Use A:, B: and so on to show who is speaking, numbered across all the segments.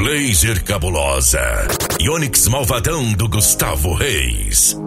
A: Laser Cabulosa e Onix Malvadão do Gustavo Reis.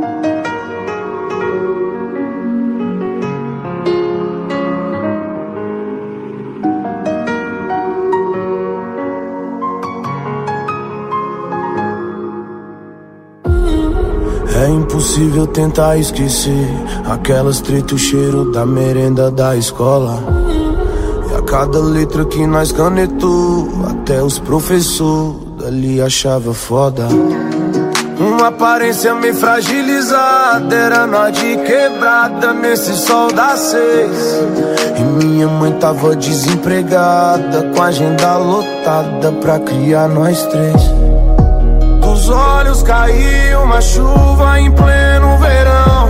B: É impossível tentar esquecer aquelas treta, o cheiro da merenda da escola. E a cada letra que nós canetou, até os professores dali achava foda. Uma aparência meio fragilizada, era nós de quebrada nesse sol das 6. E minha mãe tava desempregada, com a agenda lotada pra criar nós 3. Dos olhos caiu uma chuva em pleno verão.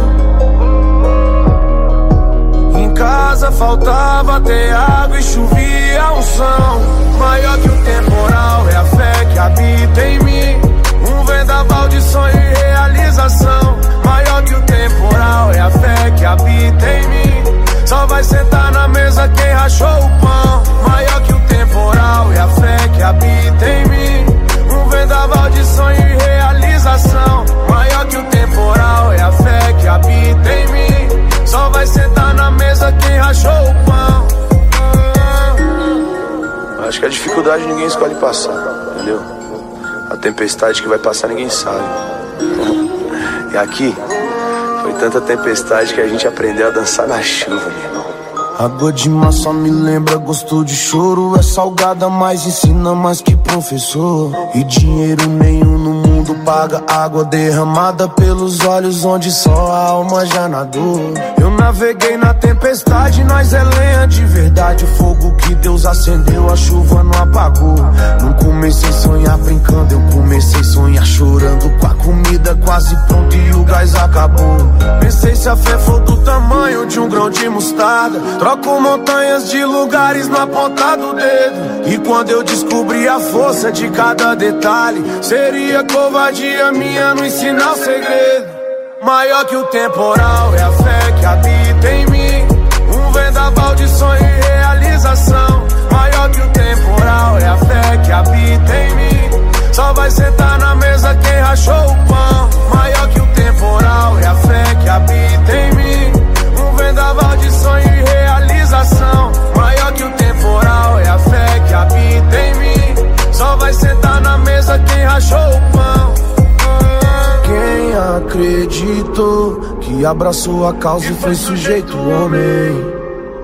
B: Em casa faltava ter água e chovia unção. Maior que o temporal é a fé que habita em mim. Um vendaval de sonho e realização. Maior que o temporal é a fé que habita em mim. Só vai sentar na mesa quem rachou o pão. Maior que o temporal é a fé que habita em mim. Um vendaval de sonho e realização. Maior que o temporal é a fé que habita em mim. Só vai sentar na mesa quem rachou o pão.
C: Acho que a dificuldade ninguém escolhe passar, entendeu? A tempestade que vai passar ninguém sabe. E aqui foi tanta tempestade que a gente aprendeu a dançar na chuva, meu irmão.
B: Água de mar só me lembra gosto de choro. É salgada, mas ensina mais que professor. E dinheiro nenhum no mundo paga água derramada pelos olhos onde só a alma já nadou. Eu naveguei na tempestade, nós é lenha de verdade. O fogo que Deus acendeu, a chuva não apagou. Não comecei a sonhar brincando, eu comecei a sonhar chorando. Com a comida quase pronta e o gás acabou. Pensei se a fé for do tamanho de um grão de mostarda, troco montanhas de lugares na ponta do dedo. E quando eu descobri a força de cada detalhe, seria covardia minha não ensinar o segredo. Maior que o temporal é a fé que habita em mim. Um vendaval de sonho e realização. Maior que o temporal é a fé que habita em mim. Só vai sentar na mesa quem rachou o pão. Maior que o temporal é a fé que habita em mim. Um vendaval de sonho e realização. Maior que o temporal é a fé que habita em mim. Só vai sentar na mesa quem rachou o pão. Quem acreditou que abraçou a causa e foi sujeito homem,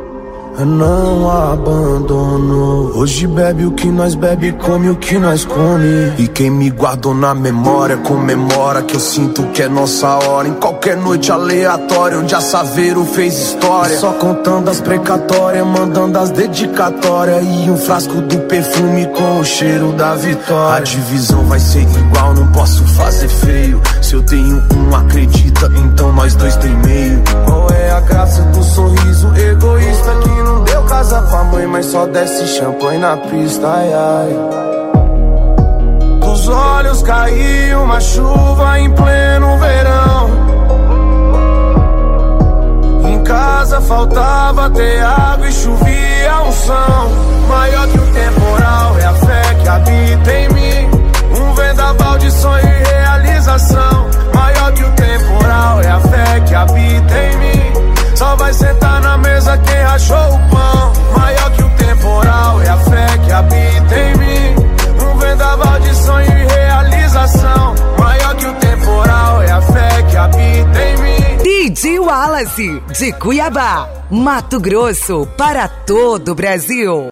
B: não abandonou. Hoje bebe o que nós bebe, come o que nós come. E quem me guardou na memória comemora que eu sinto que é nossa hora. Em qualquer noite aleatória onde a Saveiro fez história, só contando as precatórias, mandando as dedicatórias. E um frasco do perfume com o cheiro da vitória. A divisão vai ser igual, não posso fazer feio. Se eu tenho um, acredita, então nós dois tem meio. Qual é a graça do sorriso egoísta que não deu casa com a mãe, mas só desce champanhe na pista, ai, ai. Dos olhos caiu uma chuva em pleno verão. Em casa faltava ter água e chovia unção. Maior que o temporal é a fé que habita em mim. Um vendaval de sonho e realização. Maior que o temporal é a fé que habita em mim. Só vai sentar na mesa quem rachou o pão. Maior que o temporal é a fé que habita em mim. Um vendaval de sonho e realização. Maior que o temporal é a fé que habita em mim.
D: DJ Wallace, de Cuiabá, Mato Grosso, para todo o Brasil.